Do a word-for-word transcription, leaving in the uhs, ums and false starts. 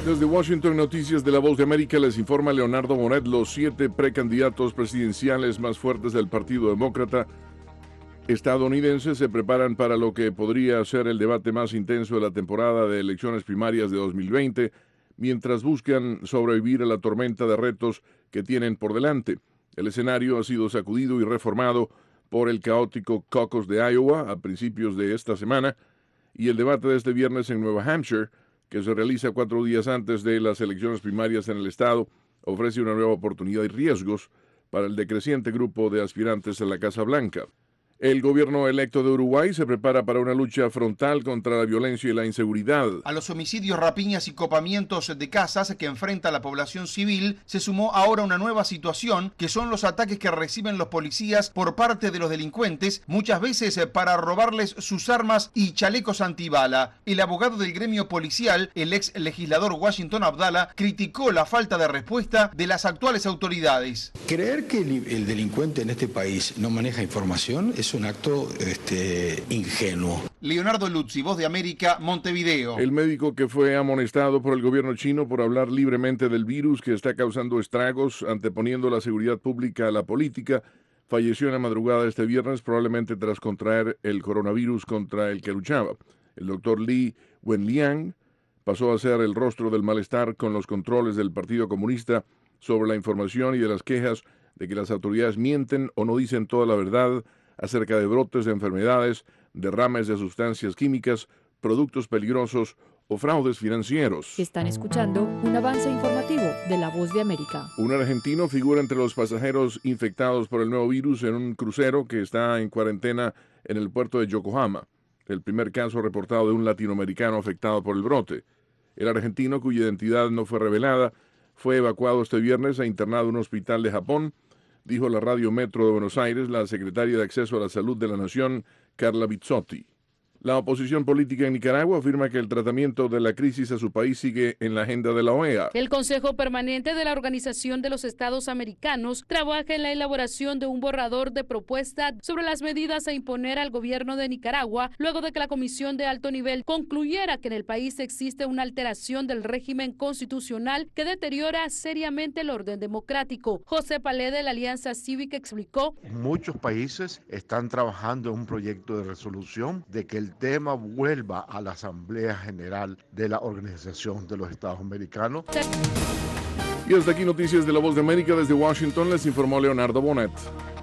Desde Washington, Noticias de la Voz de América, les informa Leonardo Bonet. Los siete precandidatos presidenciales más fuertes del Partido Demócrata estadounidense se preparan para lo que podría ser el debate más intenso de la temporada de elecciones primarias de dos mil veinte, mientras buscan sobrevivir a la tormenta de retos que tienen por delante. El escenario ha sido sacudido y reformado por el caótico caucus de Iowa a principios de esta semana y el debate de este viernes en Nueva Hampshire, que se realiza cuatro días antes de las elecciones primarias en el estado, ofrece una nueva oportunidad y riesgos para el decreciente grupo de aspirantes a la Casa Blanca. El gobierno electo de Uruguay se prepara para una lucha frontal contra la violencia y la inseguridad. A los homicidios, rapiñas y copamientos de casas que enfrenta la población civil se sumó ahora una nueva situación, que son los ataques que reciben los policías por parte de los delincuentes, muchas veces para robarles sus armas y chalecos antibala. El abogado del gremio policial, el ex legislador Washington Abdala, criticó la falta de respuesta de las actuales autoridades. Creer que el, el delincuente en este país no maneja información es un acto este, ingenuo. Leonardo Luzzi, Voz de América, Montevideo. El médico que fue amonestado por el gobierno chino por hablar libremente del virus que está causando estragos, anteponiendo la seguridad pública a la política, falleció en la madrugada de este viernes, probablemente tras contraer el coronavirus contra el que luchaba. El doctor Li Wenliang pasó a ser el rostro del malestar con los controles del Partido Comunista sobre la información y de las quejas de que las autoridades mienten o no dicen toda la verdad acerca de brotes de enfermedades, derrames de sustancias químicas, productos peligrosos o fraudes financieros. Están escuchando un avance informativo de La Voz de América. Un argentino figura entre los pasajeros infectados por el nuevo virus en un crucero que está en cuarentena en el puerto de Yokohama, el primer caso reportado de un latinoamericano afectado por el brote. El argentino, cuya identidad no fue revelada, fue evacuado este viernes e internado en un hospital de Japón, dijo la Radio Metro de Buenos Aires la secretaria de Acceso a la Salud de la Nación, Carla Bizzotti. La oposición política en Nicaragua afirma que el tratamiento de la crisis a su país sigue en la agenda de la O E A. El Consejo Permanente de la Organización de los Estados Americanos trabaja en la elaboración de un borrador de propuesta sobre las medidas a imponer al gobierno de Nicaragua luego de que la Comisión de Alto Nivel concluyera que en el país existe una alteración del régimen constitucional que deteriora seriamente el orden democrático. José Palé de la Alianza Cívica explicó: muchos países están trabajando en un proyecto de resolución de que el tema vuelva a la Asamblea General de la Organización de los Estados Americanos. Y hasta aquí Noticias de la Voz de América. Desde Washington les informó Leonardo Bonet.